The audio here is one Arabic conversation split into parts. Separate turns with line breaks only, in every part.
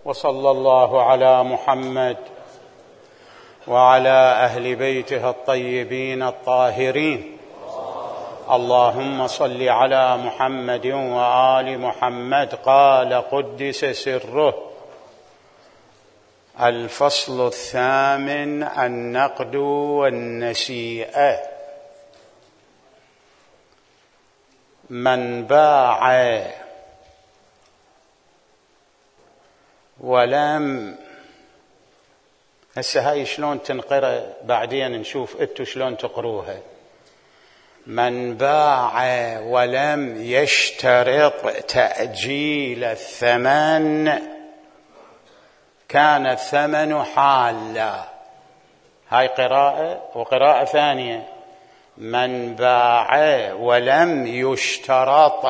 وصلى الله على محمد وعلى أهل بيته الطيبين الطاهرين. اللهم صل على محمد وآل محمد. قال قدس سره: الفصل الثامن: النقد والنسيئة. من باع ولم، هسه هاي شلون تنقرأ بعدين نشوف انتو شلون تقروها. من باع ولم يشترط تأجيل الثمن كان الثمن حالا. هاي قراءة، وقراءة ثانية: من باع ولم يشترط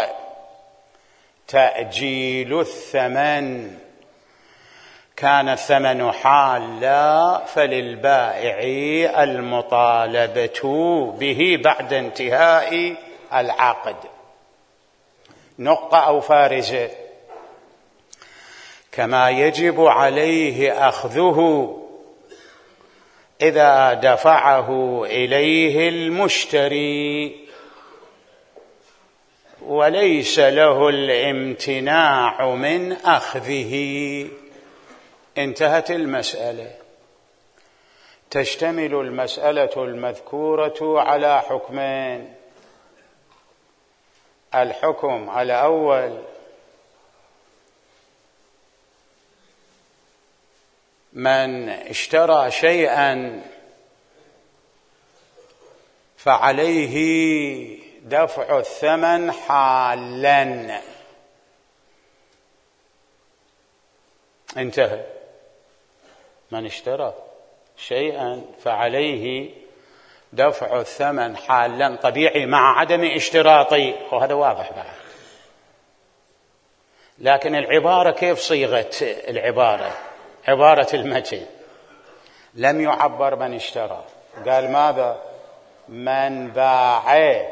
تأجيل الثمن كان الثمن حالا، فللبائع المطالبة به بعد انتهاء العقد. نقطة أو فارزة: كما يجب عليه أخذه إذا دفعه إليه المشتري وليس له الامتناع من أخذه. انتهت المسألة. تشتمل المسألة المذكورة على حكمين: الحكم الأول من اشترى شيئا فعليه دفع الثمن حالا. انتهى. من اشترى شيئا فعليه دفع الثمن حالا، طبيعي مع عدم اشتراطي، وهذا واضح بعد. لكن العبارة كيف صيغت العبارة؟ عبارة المتن لم يعبر من اشترى، قال ماذا؟ من باع.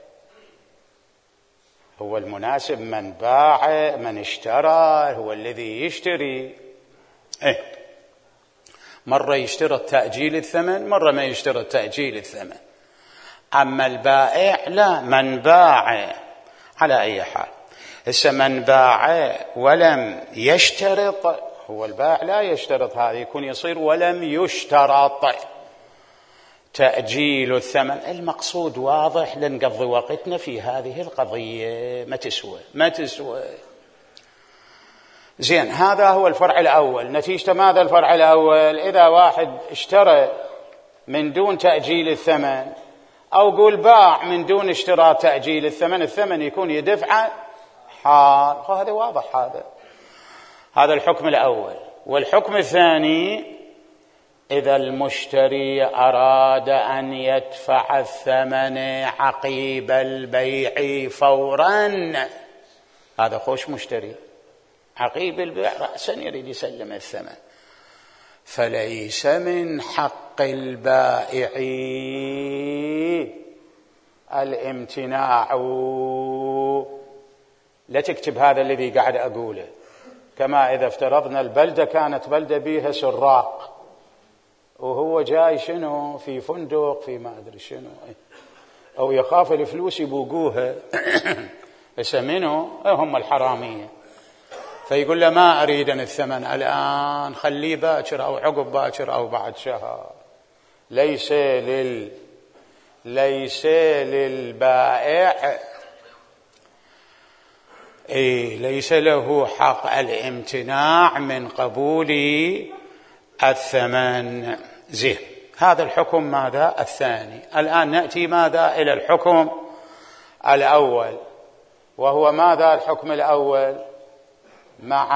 هو المناسب من باع، من اشترى هو الذي يشتري. مرة يشترط تأجيل الثمن، مرة ما يشترط تأجيل الثمن. أما البائع لا، من باع على أي حال. هسه من باع ولم يشترط، هو البائع لا يشترط، هذا يكون يصير ولم يشترط تأجيل الثمن. المقصود واضح، لنقضي وقتنا في هذه القضية، ما تسوى. زين، هذا هو الفرع الأول. نتيجة ماذا الفرع الأول؟ إذا واحد اشترى من دون تأجيل الثمن، أو قول باع من دون اشتراط تأجيل الثمن، الثمن يكون يدفع حال. هذا واضح. هذا الحكم الأول. والحكم الثاني: إذا المشتري أراد أن يدفع الثمن عقيب البيع فورا، هذا خوش مشتري، عقيب البيع رأسا يريد يسلم الثمن، فليس من حق البائع الامتناع. لا تكتب هذا الذي قاعد أقوله. كما إذا افترضنا البلدة كانت بلدة بيها سراق، وهو جاي شنو في فندق في ما أدري شنو، أو يخاف الفلوس يبوقوها يسمينه هم الحرامية، فيقول له ما أريد الثمن الآن، خليه باكر أو عقب باكر أو بعد شهر. ليس للبائع ليس له حق الامتناع من قبول الثمن. زين، هذا الحكم ماذا؟ الثاني. الآن نأتي ماذا؟ إلى الحكم الأول، وهو ماذا الحكم الأول؟ مع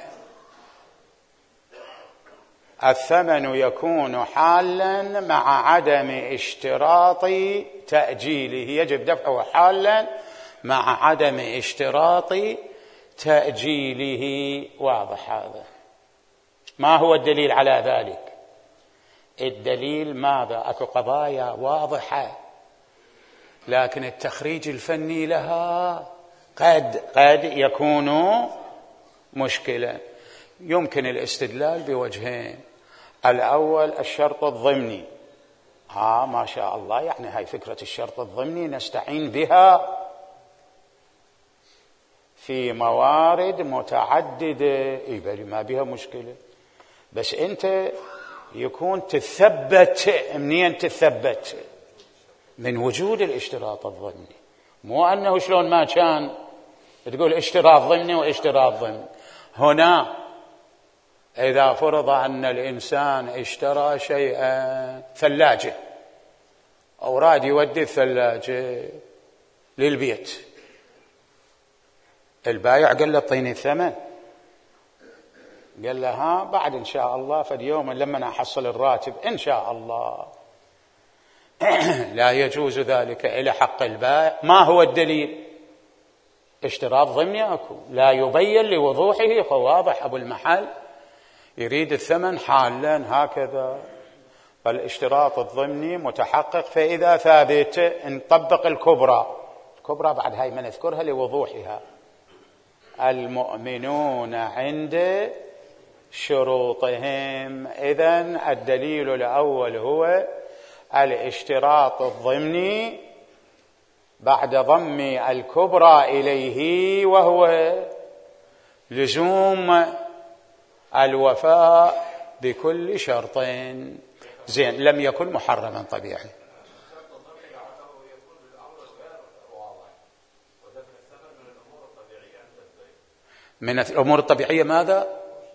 الثمن يكون حالا مع عدم اشتراط تأجيله، يجب دفعه حالا مع عدم اشتراط تأجيله. واضح هذا؟ ما هو الدليل على ذلك؟ الدليل ماذا؟ أكو قضايا واضحة، لكن التخريج الفني لها قد يكون مشكلة. يمكن الاستدلال بوجهين. الأول الشرط الضمني. ما شاء الله، يعني هاي فكرة الشرط الضمني نستعين بها في موارد متعددة، بل ما بها مشكلة، بس أنت يكون تثبت. منين تثبت؟ من وجود الاشتراط الضمني، مو أنه شلون ما كان تقول اشتراط ضمني واشتراط ضمني. هنا إذا فرض أن الإنسان اشترى شيئا، ثلاجة، أوراد يودي الثلاجة للبيت، البايع قال له اعطيني الثمن، قال له بعد إن شاء الله، فاليوم لما أحصل الراتب إن شاء الله. لا يجوز ذلك إلى حق البائع. ما هو الدليل؟ اشتراط ضمني أكو، لا يبين لوضوحه، فواضح أبو المحل يريد الثمن حالا هكذا. فالاشتراط الضمني متحقق، فإذا ثابت نطبق الكبرى. الكبرى بعد هاي ما نذكرها لوضوحها. المؤمنون عند شروطهم. إذن الدليل الأول هو الاشتراط الضمني بعد ضم الكبرى إليه، وهو لزوم الوفاء بكل شرط. زين، لم يكن محرما طبيعي. من الأمور الطبيعية ماذا؟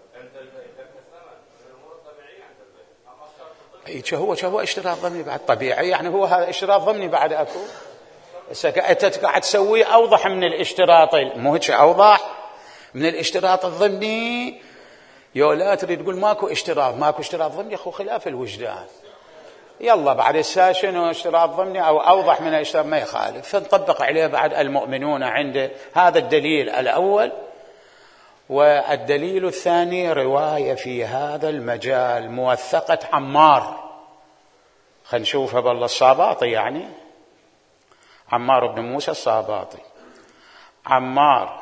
هو اشتراط ضمني بعد طبيعي، يعني هو هذا اشتراط ضمني بعد أكو. أنت قاعد تسويه أوضح من الاشتراط، مو هيك أوضح من الاشتراط الضمني. لا تريد تقول ماكو اشتراط ضمني، أخو خلاف الوجدان. يلا بعد الساشن واشتراط ضمني أو أوضح من الاشتراط ما يخالف، فنطبق عليه بعد المؤمنون عند. هذا الدليل الأول. والدليل الثاني رواية في هذا المجال موثقة عمار. خلينا نشوفها بالله الصاباطي، يعني عمار بن موسى الصاباطي. عمار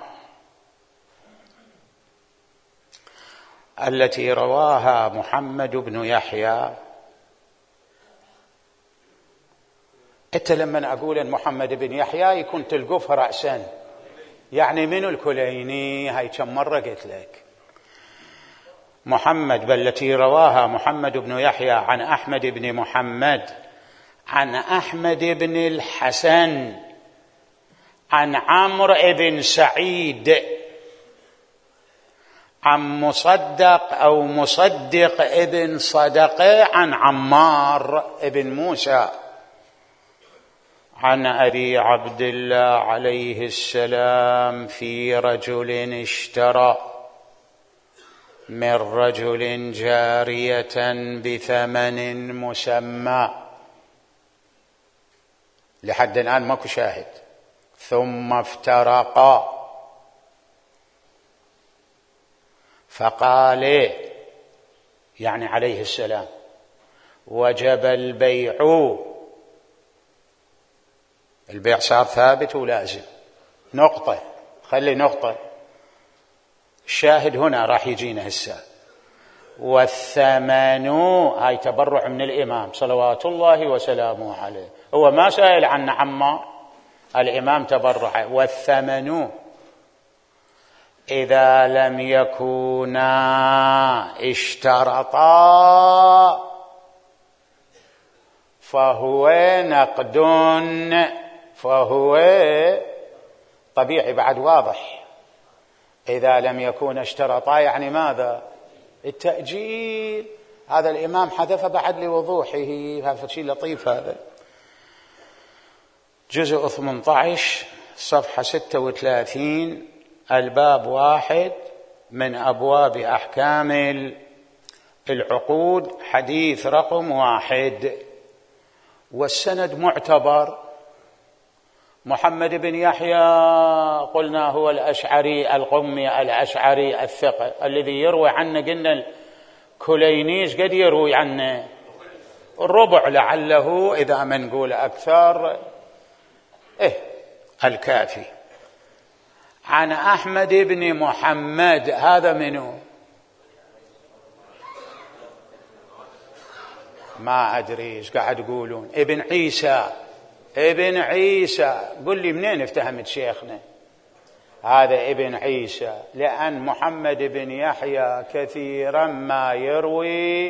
التي رواها محمد بن يحيى. أنت لما أقول أن محمد بن يحيى يكون تلقفها رأسا، يعني من الكليني. هاي كم مرة قلت لك محمد، بل التي رواها محمد بن يحيى عن أحمد بن محمد عن أحمد بن الحسن عن عمرو بن سعيد عن مصدق أو مصدق ابن صدقة عن عمار بن موسى عن أبي عبد الله عليه السلام في رجل اشترى من رجل جارية بثمن مسمى. لحد الآن ماكو شاهد. ثم افترقا، فقال يعني عليه السلام وجب البيع. البيع صار ثابت ولازم. نقطة، خلي نقطة. الشاهد هنا راح يجينا هسه. والثمن، هاي تبرع من الإمام صلوات الله وسلامه عليه، هو ما سائل عن عمار، الإمام تبرع. والثمن إذا لم يكونا اشترطا فهو نقد، فهو طبيعي بعد واضح. إذا لم يكون اشترطا يعني ماذا؟ التأجيل. هذا الإمام حذف بعد لوضوحه، هذا شيء لطيف. هذا جزء 18 صفحة 36 الباب 1 من أبواب أحكام العقود، حديث رقم 1. والسند معتبر. محمد بن يحيى قلنا هو الأشعري القمي الأشعري الثقة الذي يروي عنه، قلنا الكلينيش قد يروي عنه الربع لعله، إذا ما نقول أكثر الكافي. عن أحمد بن محمد، هذا منه ما أدري إيش قاعد تقولون. ابن عيسى، ابن عيسى، قل لي منين افتهمت شيخنا هذا ابن عيسى؟ لأن محمد بن يحيى كثيرا ما يروي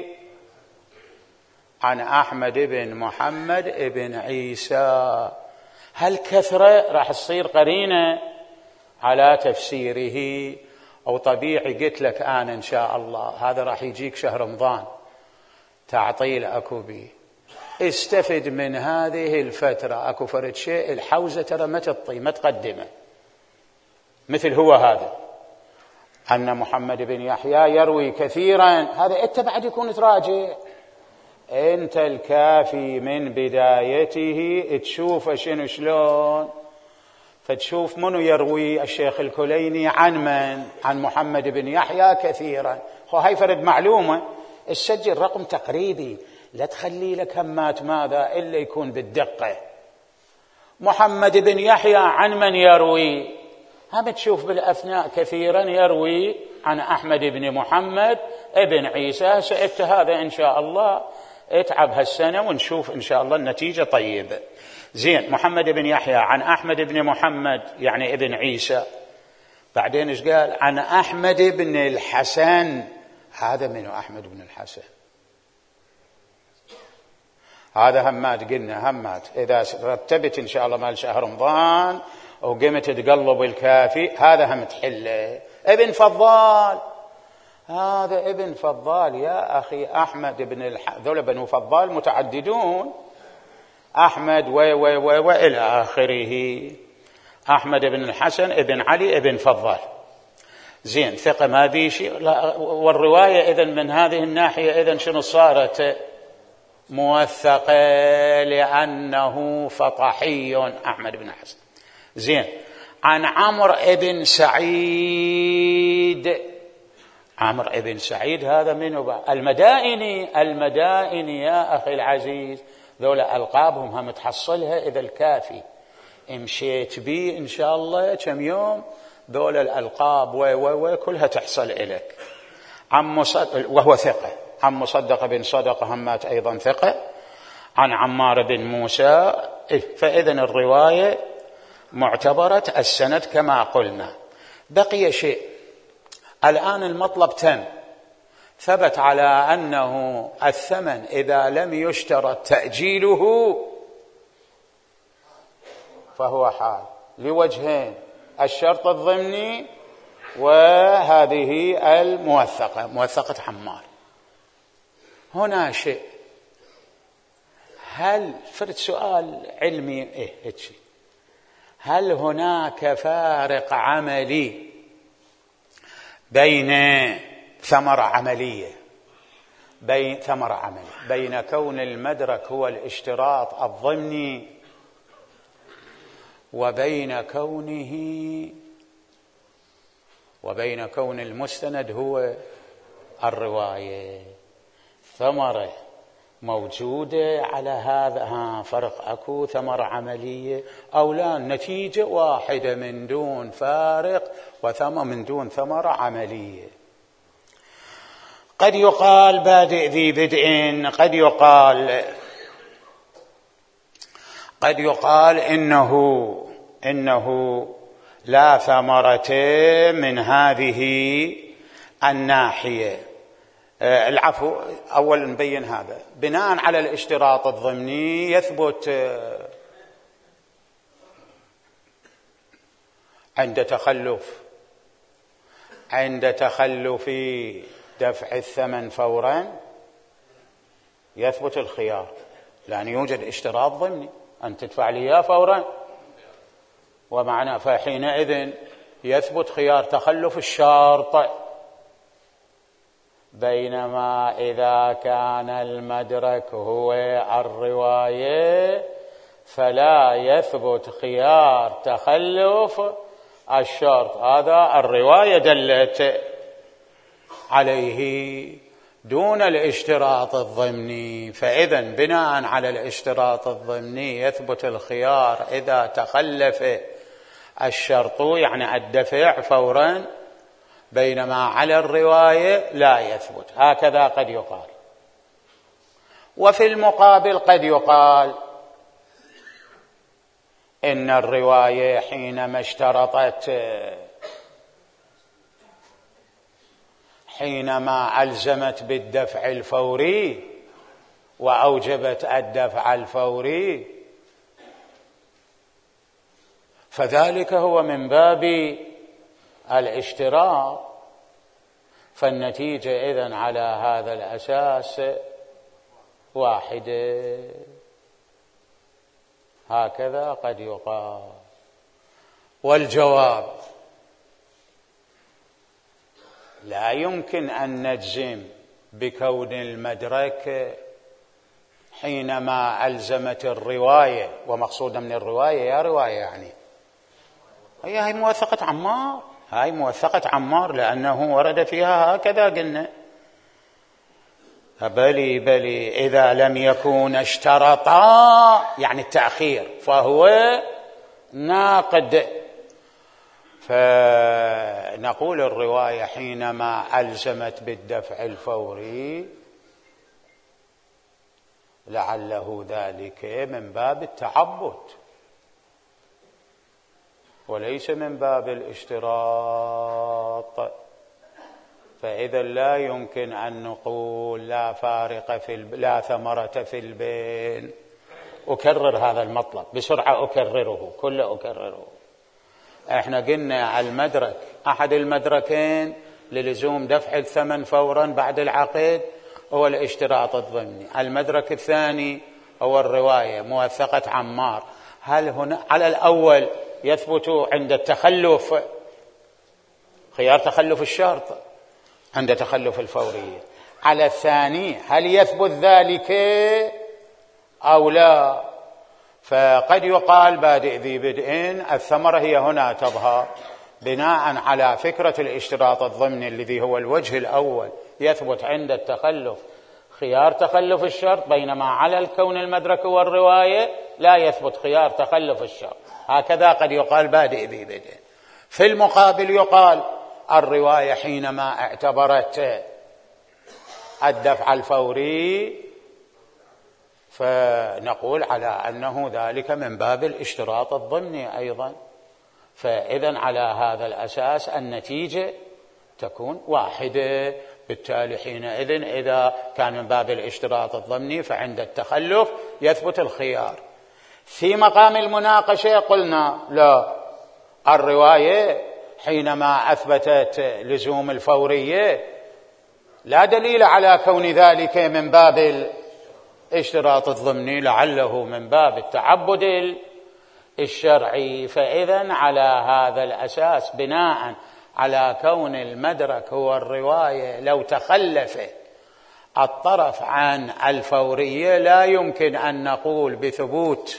عن أحمد بن محمد بن عيسى. هالكثرة راح تصير قرينة على تفسيره، أو طبيعي قلت لك أنا إن شاء الله هذا راح يجيك شهر رمضان تعطيل أكو بي، استفد من هذه الفترة. أكو فرد شيء الحوزة ترى ما تطي ما تقدمه، مثل هو هذا أن محمد بن يحيى يروي كثيرا، هذا أنت بعد يكون تراجع أنت الكافي من بدايته تشوف شنو شلون، فتشوف منو يروي الشيخ الكليني عن من؟ عن محمد بن يحيى كثيرا. هاي فرد معلومة، السجل رقم تقريبي، لا تخلي لك همات ماذا إلا يكون بالدقة. محمد بن يحيى عن من يروي؟ هم تشوف بالأثناء كثيرا يروي عن أحمد بن محمد ابن عيسى. سألت هذا إن شاء الله اتعب هالسنة ونشوف إن شاء الله النتيجة طيبة. زين، محمد بن يحيى عن أحمد بن محمد يعني ابن عيسى. بعدين إيش قال؟ عن أحمد بن الحسن. هذا منو أحمد بن الحسن؟ هذا همات قلنا همات إذا رتبت إن شاء الله مال شهر رمضان وقمت تقلب الكافي هذا هم تحله. ابن فضال، هذا ابن فضال يا أخي. أحمد بن ذولا بنو فضال متعددون، أحمد وإلى آخره. أحمد بن الحسن ابن علي ابن فضال. زين، ثقة ما بي شيء. والرواية إذن من هذه الناحية إذن شنو صارت؟ موثقة، لأنه فطحي أحمد بن الحسن. زين، عن عمرو ابن سعيد. عمرو ابن سعيد هذا منه؟ المدائني. المدائني يا أخي العزيز، ذولا ألقابهم هم تحصلها إذا الكافي امشيت بي إن شاء الله كم يوم، ذولا الألقاب وكلها تحصل إليك. وهو ثقة. عن مصدق بن صدقة همات أيضا ثقة. عن عمار بن موسى. فإذن الرواية معتبرة السند كما قلنا. بقي شيء الآن، المطلب تم، ثبت على أنه الثمن إذا لم يشترط تأجيله فهو حال لوجهين: الشرط الضمني وهذه الموثقة، موثقة عمار. هنا شيء، هل فرد سؤال علمي هل هناك فارق عملي بين ثمرة عملية بين كون المدرك هو الاشتراط الضمني وبين كون المستند هو الرواية؟ ثمرة موجودة على هذا، فرق أكو ثمرة عملية أو لا؟ نتيجة واحدة من دون فارق من دون ثمرة عملية. قد يقال بادئ ذي بدء، قد يقال إنه لا ثمرة من هذه الناحية. العفو، أول نبين هذا. بناء على الاشتراط الضمني يثبت عند تخلف دفع الثمن فورا يثبت الخيار، لأن يوجد اشتراط ضمني أن تدفع لي إياه فورا، ومعنى فحينئذ يثبت خيار تخلف الشرط. بينما إذا كان المدرك هو الرواية فلا يثبت خيار تخلف الشرط، هذا الرواية دلت عليه دون الاشتراط الضمني. فإذا بناء على الاشتراط الضمني يثبت الخيار إذا تخلف الشرط، يعني الدفع فورا، بينما على الرواية لا يثبت. هكذا قد يقال. وفي المقابل قد يقال إن الرواية حينما ألزمت بالدفع الفوري وأوجبت الدفع الفوري فذلك هو من باب الاشتراط، فالنتيجة إذن على هذا الأساس واحدة. هكذا قد يقال. والجواب لا يمكن أن نجزم بكون المدرك حينما ألزمت الرواية، ومقصودا من الرواية يا رواية يعني هي موثقة عمار، هاي موثقة عمار لأنه ورد فيها هكذا قلنا. بلي إذا لم يكون اشترطا يعني التأخير فهو ناقد. فنقول الرواية حينما ألزمت بالدفع الفوري لعله ذلك من باب التعبد وليس من باب الاشتراط، فإذا لا يمكن أن نقول لا فارق لا ثمرة في البين. أكرر هذا المطلب بسرعة، أكرره. احنا قلنا المدرك أحد المدركين للزوم دفع الثمن فورا بعد العقد هو الاشتراط الضمني. المدرك الثاني هو الرواية موثقة عمار. هل هنا على الأول يثبت عند التخلف خيار تخلف الشرط عند تخلف الفورية؟ على الثاني هل يثبت ذلك أو لا؟ فقد يقال بادئ ذي بدء الثمرة هي هنا تظهر بناء على فكرة الاشتراط الضمني الذي هو الوجه الأول، يثبت عند التخلف خيار تخلف الشرط، بينما على الكون المدرك والرواية لا يثبت خيار تخلف الشرط. هكذا قد يقال بادئ ذي بدء. في المقابل يقال الرواية حينما اعتبرت الدفع الفوري فنقول على أنه ذلك من باب الاشتراط الضمني أيضا. فإذن على هذا الأساس النتيجة تكون واحدة. بالتالي حينئذ إذا كان من باب الاشتراط الضمني فعند التخلف يثبت الخيار. في مقام المناقشة قلنا لا، الرواية حينما أثبتت لزوم الفورية لا دليل على كون ذلك من باب الاشتراط الضمني، لعله من باب التعبد الشرعي. فإذن على هذا الأساس بناء على كون المدرك هو الرواية لو تخلف الطرف عن الفورية لا يمكن أن نقول بثبوت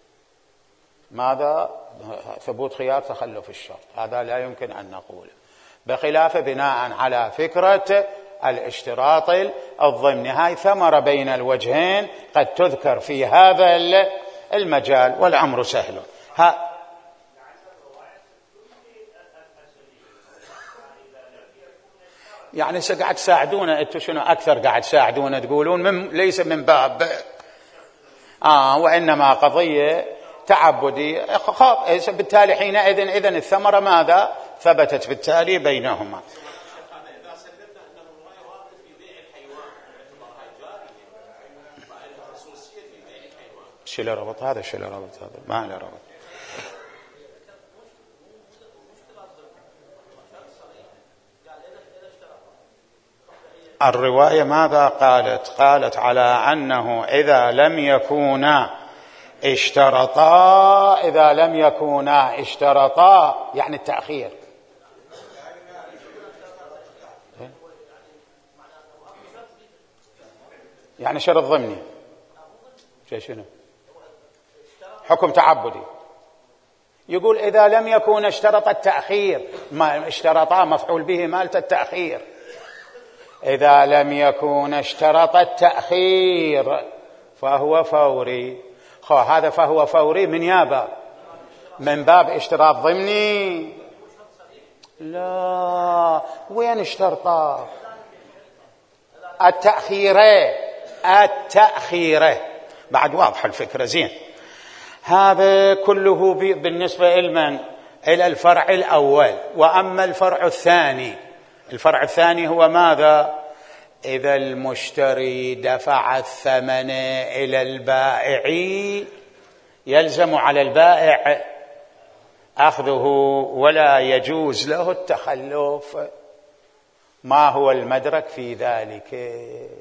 ماذا؟ ثبوت خيار تخلف الشرط، هذا لا يمكن أن نقوله، بخلاف بناء على فكرة الاشتراط الضمني. هاي ثمرة بين الوجهين قد تذكر في هذا المجال والأمر سهل. يعني قاعد تساعدونا انتم، شنو اكثر قاعد تساعدونا تقولون ليس من باب وانما قضيه تعبدي. بالتالي حينئذ اذن الثمره ماذا ثبتت بالتالي بينهما. شو له ربط هذا؟ شو له ربط هذا؟ ما له ربط. الرواية ماذا قالت؟ قالت على أنه إذا لم يكونا اشترطا يعني التأخير. يعني شرط ضمني شنو؟ حكم تعبدي. يقول إذا لم يكون اشترط التأخير، ما اشترطا مفعول به مالت التأخير. إذا لم يكون اشترط التأخير فهو فوري. هذا فهو فوري من باب اشتراط ضمني. لا، وين اشترطا التأخير؟ التأخير. بعد واضح الفكرة زين. هذا كله بالنسبة لمن؟ إلى الفرع الأول. وأما الفرع الثاني هو ماذا؟ إذا المشتري دفع الثمن إلى البائع يلزم على البائع أخذه ولا يجوز له التخلف. ما هو المدرك في ذلك؟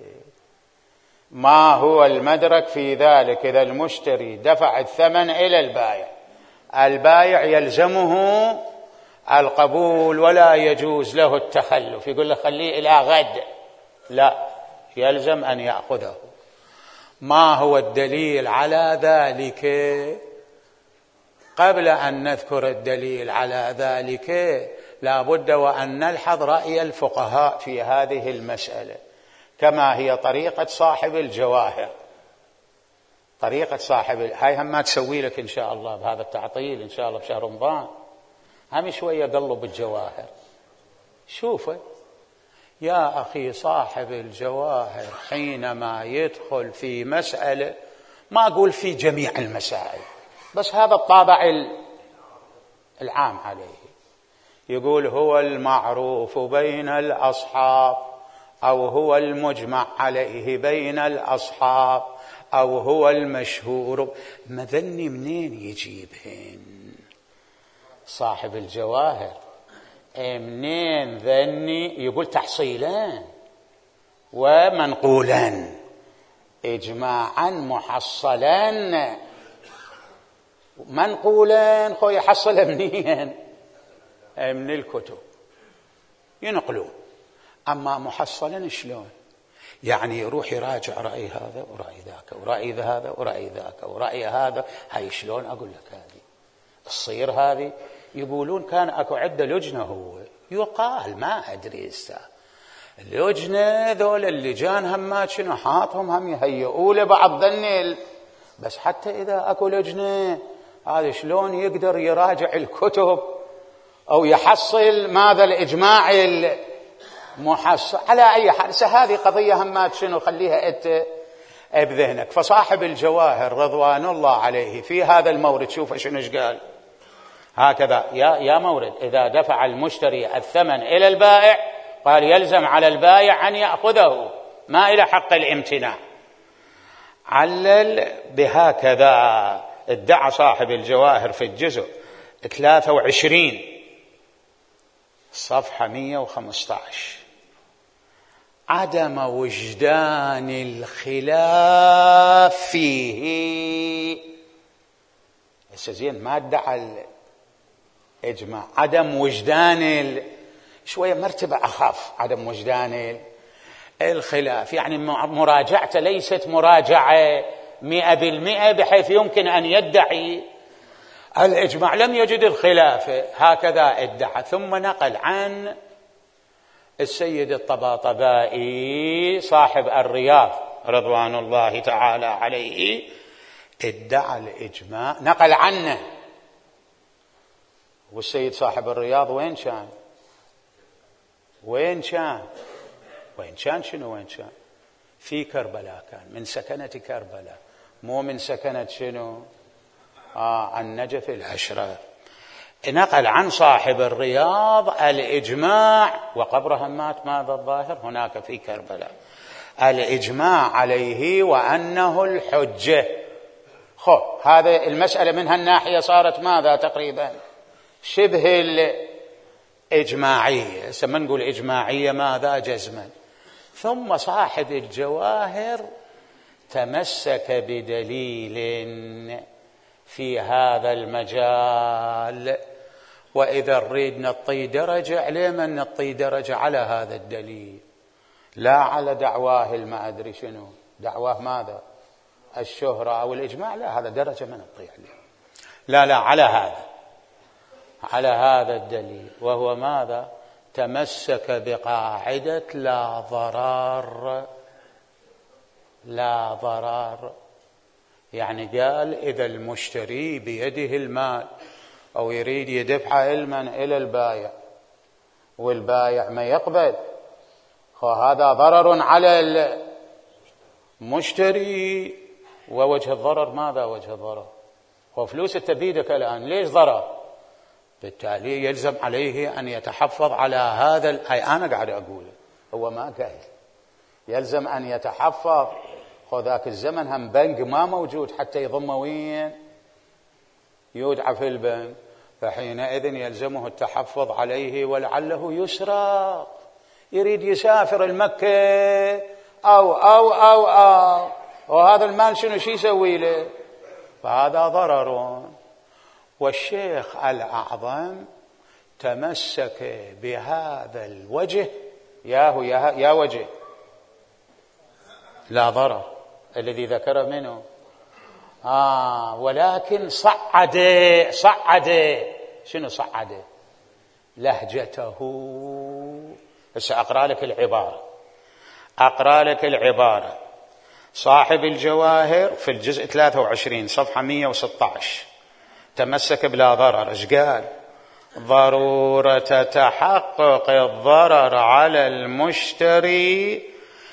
ما هو المدرك في ذلك؟ إذا المشتري دفع الثمن إلى البائع يلزمه القبول ولا يجوز له التخلف. يقول له خليه إلى غد، لا، يلزم أن يأخذه. ما هو الدليل على ذلك؟ قبل أن نذكر الدليل على ذلك لا بد وأن نلحظ رأي الفقهاء في هذه المسألة كما هي طريقة صاحب الجواهر. طريقة هاي هم ما تسوي لك إن شاء الله بهذا التعطيل إن شاء الله بشهر رمضان، هم شوية قلب الجواهر. شوفه يا أخي، صاحب الجواهر حينما يدخل في مسألة، ما أقول في جميع المسائل، بس هذا الطابع العام عليه، يقول هو المعروف بين الأصحاب، أو هو المجمع عليه بين الأصحاب، أو هو المشهور. ما ذني منين يجيبهن صاحب الجواهر؟ منين ذني؟ يقول تحصيلان ومنقولان، إجماعا محصلان. منقولان خو يحصل منين؟ من الكتب ينقلون. أما محصلا شلون؟ يعني يروح يراجع رأي هذا ورأي ذاك ورأي هذا ورأي ذاك ورأي هذا. هاي شلون أقول لك هذه تصير؟ هذه يقولون كان أكو عدة لجنة، هو يقال ما أدري اللجنة ذول اللجان هم شنو حاطهم هم يهيئوا له بعض ذني. بس حتى إذا أكو لجنة هذا شلون يقدر يراجع الكتب أو يحصل ماذا الإجماع المحصل؟ على أي حال هذه قضية هم شنو خليها أنت بذهنك. فصاحب الجواهر رضوان الله عليه في هذا المورد شوف شنو قال هكذا: يا مورد، إذا دفع المشتري الثمن إلى البائع قال يلزم على البائع أن يأخذه، ما إلى حق الامتناع. علل بهكذا. ادعى صاحب الجواهر في الجزء 23 صفحة 115 عدم وجدان الخلاف فيه. زين ما ادعى الإجماع، عدم وجدان شوية مرتبة أخاف، عدم وجدان الخلاف، يعني مراجعته ليست مراجعة 100% بحيث يمكن أن يدعي الإجماع، لم يجد الخلاف، هكذا ادعى. ثم نقل عن السيد الطباطبائي صاحب الرياض رضوان الله تعالى عليه، ادعى الإجماع، نقل عنه. والسيد صاحب الرياض وين كان؟ شنو وين كان؟ في كربلاء، كان من سكنة كربلاء، مو من سكنة شنو؟ النجف الأشرف. نقل عن صاحب الرياض الإجماع، وقبره مات ماذا الظاهر هناك في كربلاء، الإجماع عليه وأنه الحجة. هذا المسألة من هالناحية صارت ماذا تقريبا شبه الإجماعية، سما نقول إجماعية ماذا جزما. ثم صاحب الجواهر تمسك بدليل في هذا المجال، وإذا نريد نطي درجة عليه من نطي درجة على هذا الدليل، لا على دعواه ما أدري شنو، دعواه ماذا الشهرة أو الإجماع، لا، هذا درجة من نطي عليه، لا على هذا الدليل، وهو ماذا؟ تمسك بقاعدة لا ضرر. يعني قال إذا المشتري بيده المال أو يريد يدفع علما إلى البائع والبائع ما يقبل، هذا ضرر على مشتري ووجه الضرر ماذا؟ وجه الضرر هو فلوس بيدك الآن، ليش ضرر؟ بالتالي يلزم عليه أن يتحفظ على هذا. هاي أنا قاعد أقوله، هو ما قال يلزم أن يتحفظ. ذاك الزمن هم بنك ما موجود حتى يضم وين يودع في البنك، فحينئذ يلزمه التحفظ عليه، ولعله يسرق، يريد يسافر المكة أو وهذا المال شنو شي يسوي له؟ فهذا ضرر. والشيخ الأعظم تمسك بهذا الوجه، يا وجه لا ضرر الذي ذكر منه، ولكن صعد شنو صعد؟ لهجته. بس أقرأ لك العبارة. صاحب الجواهر في الجزء 23 صفحة 116 تمسك بلا ضرر. ايش قال؟ ضرورة تحقق الضرر على المشتري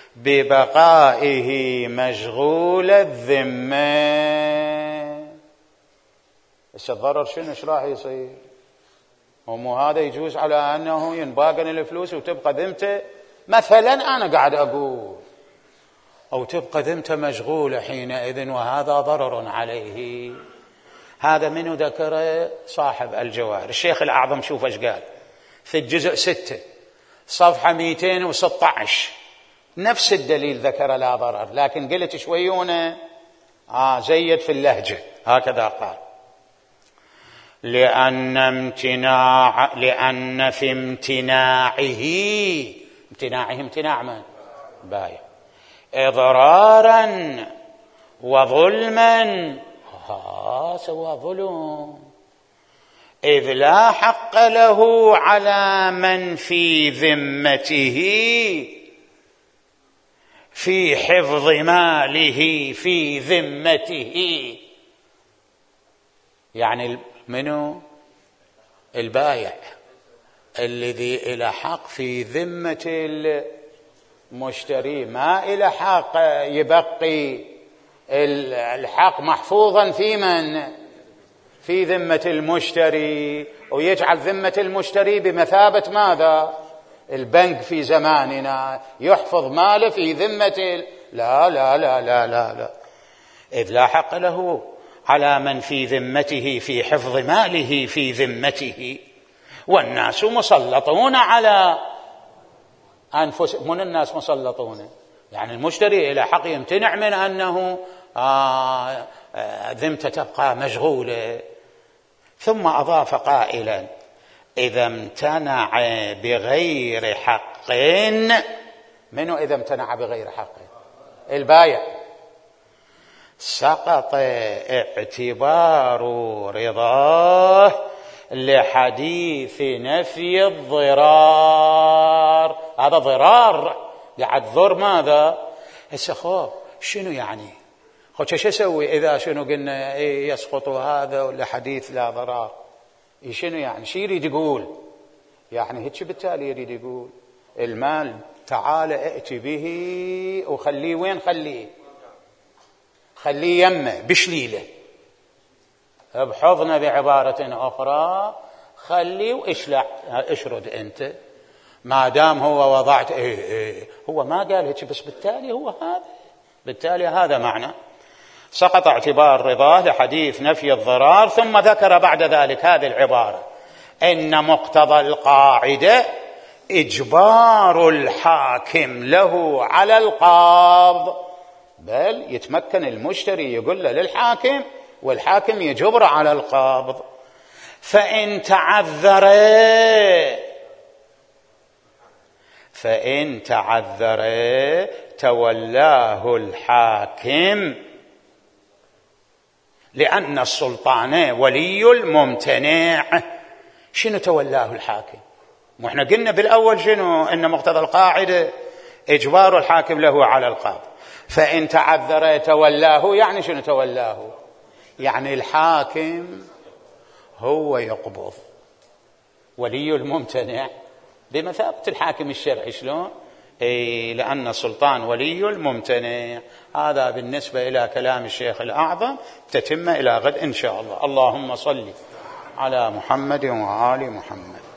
ببقائه مشغول الذمة. بس الضرر شنو؟ ايش راح يصير؟ ومو هذا يجوز على أنه ينباقن الفلوس وتبقى ذمته، مثلا أنا قاعد أقول، أو تبقى ذمته مشغولة حينئذ، وهذا ضرر عليه. هذا منه ذكر صاحب الجواهر. الشيخ الأعظم شوف ايش قال في الجزء 6 صفحة 216 نفس الدليل ذكر لا ضرر، لكن قلت شويونه زيد في اللهجة. هكذا قال: لأن في امتناع من بايع إضرارا وظلما، سوى ظلم، إذ لا حق له على من في ذمته في حفظ ماله في ذمته. يعني منو؟ البايع الذي إلى حق في ذمة المشتري، ما إلى حق يبقي الحق محفوظا في من؟ في ذمة المشتري، ويجعل ذمة المشتري بمثابة ماذا؟ البنك في زماننا يحفظ ماله في ذمة لا لا لا لا لا لا، إذ لا حق له على من في ذمته في حفظ ماله في ذمته، والناس مسلطون على أنفسهم. من الناس مسلطون؟ يعني المشتري إلى حق يمتنع من أنه ذمته تبقى مشغولة. ثم أضاف قائلا: إذا امتنع بغير حق. منو إذا امتنع بغير حق؟ البايع. سقط اعتبار رضاه لحديث نفي الضرار. هذا ضرار قاعد ضر ماذا؟ هسه شنو يعني؟ شو اسوي اذا شنو قلنا يسقط هذا ولا حديث لا ضرار؟ شنو يعني؟ شو يريد يقول؟ يعني هيك بالتالي يريد يقول المال تعال ائتي به وخليه وين؟ خليه يمه بشليله بحضنه، بعبارة أخرى خليه واشلع اشرد أنت ما دام هو وضعت. هو ما قال هيك، بس بالتالي هو هذا، بالتالي هذا معنى سقط اعتبار رضاه لحديث نفي الضرار. ثم ذكر بعد ذلك هذه العبارة: إن مقتضى القاعدة إجبار الحاكم له على القبض، بل يتمكن المشتري يقول له للحاكم والحاكم يجبر على القبض. فإن تعذر تولاه الحاكم، لأن السلطان ولي الممتنع. شنو تولاه الحاكم؟ واحنا قلنا بالأول شنو؟ إن مقتضى القاعدة إجبار الحاكم له على القبض. فإن تعذر تولاه، يعني شنو تولاه؟ يعني الحاكم هو يقبض، ولي الممتنع بمثابة الحاكم الشرعي. شلون؟ لأن سلطان ولي الممتنع. هذا بالنسبة إلى كلام الشيخ الأعظم، تتم إلى غد إن شاء الله. اللهم صل على محمد وآل محمد.